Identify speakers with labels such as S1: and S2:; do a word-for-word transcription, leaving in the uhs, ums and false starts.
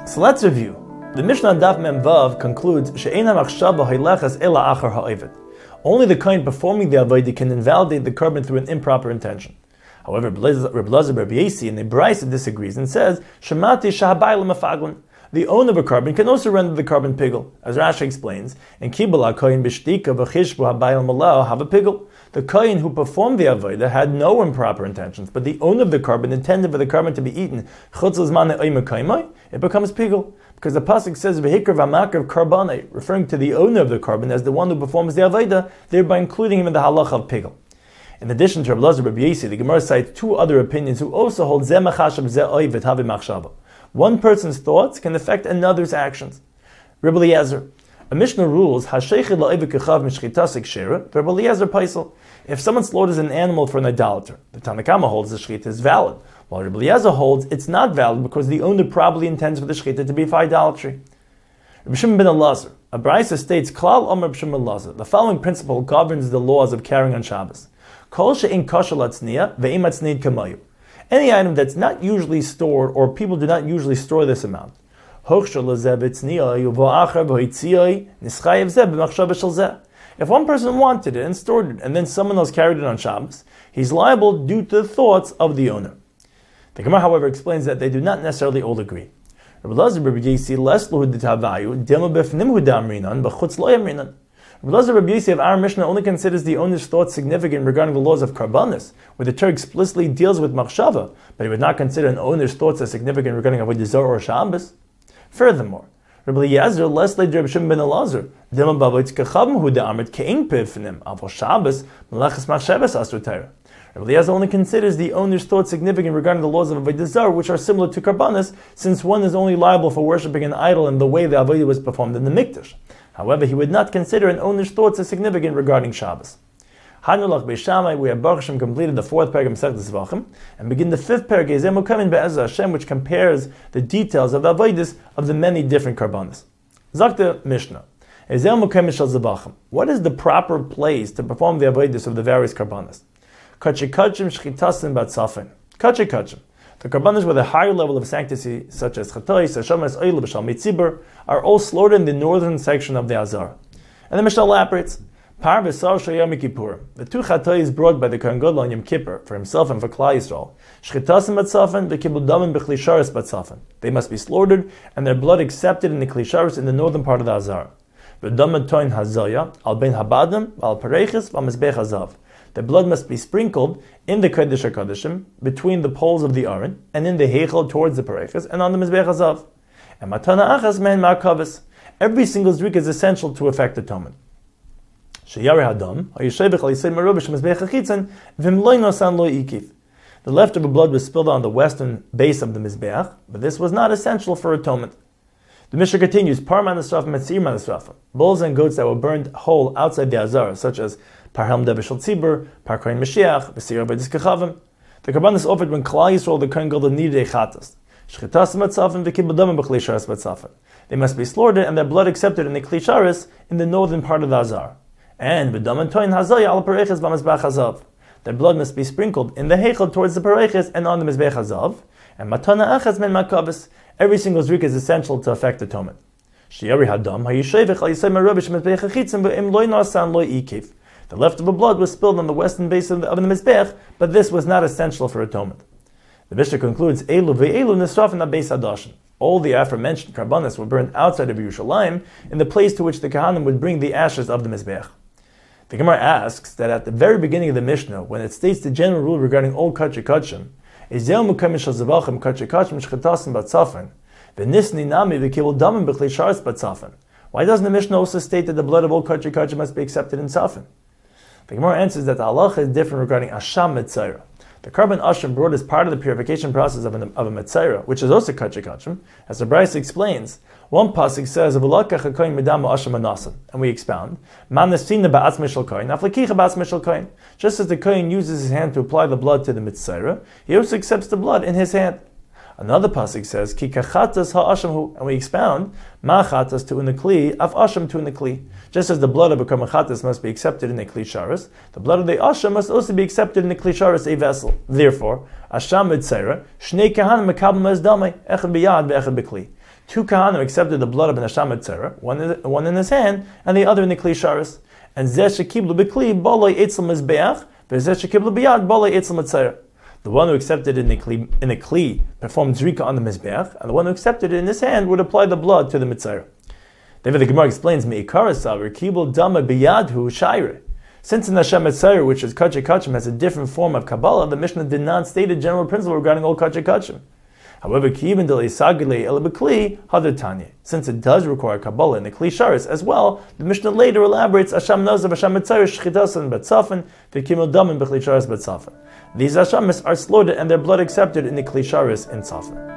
S1: So let's review. The Mishnah Daf Mem Vav concludes she'eina machshava haylechas ela achar ha'ovid. Only the kohen performing the avodah can invalidate the carbon through an improper intention. However, Reb Elazar Bar Biasi in the Brisa disagrees and says shemati shahabayla mafaglin. The owner of a carbon can also render the carbon pigul, as Rashi explains. In Kibbalah kohen b'shtika v'chishbu habayla malao have a pigul. The kohen who performed the avodah had no improper intentions, but the owner of the carbon intended for the carbon to be eaten. It becomes pigul. Because the pasuk says v'hikr v'makar karbonei, referring to the owner of the carbon as the one who performs the avodah, thereby including him in the halacha of pigul. In addition to Reb Elazar Bar Biasi, the Gemara cites two other opinions who also hold zeh machashav zeh oived havi machshava. One person's thoughts can affect another's actions. Reb Eliezer, a Mishnah rules hasheichid la'oived kechav mishchitasik shera. Reb Eliezer paisel. If someone slaughters an animal for an idolater, the Tanna Kama holds the shechita is valid, while Reb Eliezer holds it's not valid because the owner probably intends for the shechita to be for idolatry. Reb Shimon ben Elazar, a Brisa states, Klal Omer Reb Shimon ben Elazar, the following principle governs the laws of carrying on Shabbos. Kol she'in kosher latzniya ve'im atznid kamayu. Any item that's not usually stored, or people do not usually store this amount. Hochshel lezeh v'tzniya yuvo acher v'hoitziyai nischayev zeh b'machshava shel zeh. If one person wanted it and stored it, and then someone else carried it on Shabbos, he's liable due to the thoughts of the owner. The Gemara, however, explains that they do not necessarily all agree. Reb Elazar Bar Biasi less lahu d'tavayu dema b'fnim hu damrinan b'chutz lo yamrinan. Reb Elazar Bar Biasi of our Mishnah only considers the owner's thoughts significant regarding the laws of karbanis, where the Torah explicitly deals with machshava, but he would not consider an owner's thoughts as significant regarding avodah zarah or Shabbos. Furthermore, Reb Eliezer less like Reb Shimon ben Elazar dema b'avodah kechav hu da'amrit ke'in pivnim avol Shabbos melachas machshavas asur Torah. Reb Eliezer only considers the owner's thoughts significant regarding the laws of avodah zarah, which are similar to karbanis, since one is only liable for worshipping an idol in the way the avodah was performed in the mikdash. However, he would not consider an owner's thoughts as significant regarding Shabbos. Hanulach Beis Shammai, we have Baruch Hashem completed the fourth paragraph of Masechtas Zvachim, and begin the fifth paragraph, Zeh Mukamin Be'ezras Hashem, which compares the details of the avodas of the many different karbanos. Zakta Mishnah, Zeh Mukamin Shel Zvachim. What is the proper place to perform the avodas of the various karbanos? Kachikachim Shchitasim Batzafin. Kachikachim. The karbanos with a higher level of sanctity, such as Chatois, Hashemas, Oil, B'Shal Mitzibur, are all slaughtered in the northern section of the Azar. And the Mishnah elaborates, Par V'Sar Shayam Kippur. The two Chatois brought by the Kohen Gadol on Yom Kippur, for himself and for Klal Yisrael, Shchitasim Batzafin, V'Kibul Damim B'Kli Sharis Batzafin. They must be slaughtered, and their blood accepted in the Kli Sharis in the northern part of the Azar. V'Damim Toin Hazaya, Al Ben Habadim, Al Pareiches, Al Mizbech Hazav. The blood must be sprinkled in the Kodesh HaKodeshim, between the poles of the Aron, and in the Heichel towards the Pareiches, and on the Mizbech Hazav. And Matana Achas Mehen Ma'akavis. Every single zrik is essential to effect atonement. Sheyare Hadam, Hayishevich Alisei Merubish Mizbech HaChitzen, Vim Loi Nosan Loi Ikif. The leftover blood was spilled on the western base of the Mizbeach, but this was not essential for atonement. The Mishnah continues, Par Manasrafim and Seir Manasrafim. Bulls and goats that were burned whole outside the Azar, such as Par Helm Devishal Tzibur, Par Kohen Mashiach, V'Seir Avodas Kechavim. The Karbanis offered when Klal Yisrael, the Kohen Gadol, needed a chatas. Shchitasim Batzafin, V'Kibul Damim B'Kli Sharis Batzafin. They must be slaughtered and their blood accepted in the Kli Sharis in the northern part of the Azar. And V'Dam Toin Hazaya Al Pareiches B'Mizbech Hazav. Their blood must be sprinkled in the Heichel towards the Pareiches and on the Mizbech Hazav. And Matana Achas Men Makavis. Every single zrik is essential to effect atonement. Sheyari Hadam Hayishevich Alisei Merubish Mizbech HaChitzen V'Im Loi Nosan Loi Ikif. The leftover blood was spilled on the western base of the, of the Mizbech, but this was not essential for atonement. The Mishnah concludes, Elu ve'elu nisrafin ha'beis hadashin. All the aforementioned karbanos were burned outside of Yerushalayim, in the place to which the Kohanim would bring the ashes of the Mizbech. The Gemara asks that at the very beginning of the Mishnah, when it states the general rule regarding all kachikachim, Ezeu mukamin shel zavachim kachikachim shchitasim batzafin, v'nisni nami v'kibul damim b'kli sharis batzafin. Why doesn't the Mishnah also state that the blood of all kachikachim must be accepted in tzafin? The Gemara answers that the halacha is different regarding asham metzayra. The carbon asham brought as part of the purification process of, an, of a metzayra, which is also kachikachim, as the Brisa explains. One pasuk says, "V'lakach hakoyin midam asham anasan," and we expound, "Man nesina ba'atz mishal koyin, aflakicha ba'atz mishal koyin." Just as the koyin uses his hand to apply the blood to the metzayra, he also accepts the blood in his hand. Another pasuk says, "Ki kachatas ha'ashamhu," and we expound, "Ma chatas tu in the kli, af asham tu in the kli." Just as the blood of a karmachatas must be accepted in a kli sharis, the blood of the asham must also be accepted in a kli sharis, a vessel. Therefore, asham mitzera, shnei kahanim mekabel mezdamei, echad biyad ve'echad bekli. Two Kahana accepted the blood of an Hasham Mitzera, one in, one in his hand, and the other in the Kli Sharis. And Zeh Shekiblu B'Kli, Balei Eitzel Mizbeach, V'Zeh Shekiblu B'Yad, Balei Eitzel Mitzera. The one who accepted in the Kli, in the Kli performed Zrika on the Mizbeach, and the one who accepted it in his hand would apply the blood to the Mitzera. David the Gemara explains, Me'ikara Savar, Kibul Dama B'Yadhu Shaire. Since in Hashem Mitzera, which is Kachei Kachim, has a different form of Kabbalah, the Mishnah did not state a general principle regarding all Kachei Kachim. However, since it does require Kabbalah in the Kli Sharis as well, the Mishnah later elaborates Asham Nazav, Asham Mitzayr, Shchitasan, Betzafan, V'kimil Daman, B'Kli Sharis, Betzafan. These Ashamis are slaughtered and their blood accepted in the Kli Sharis in Tzafan.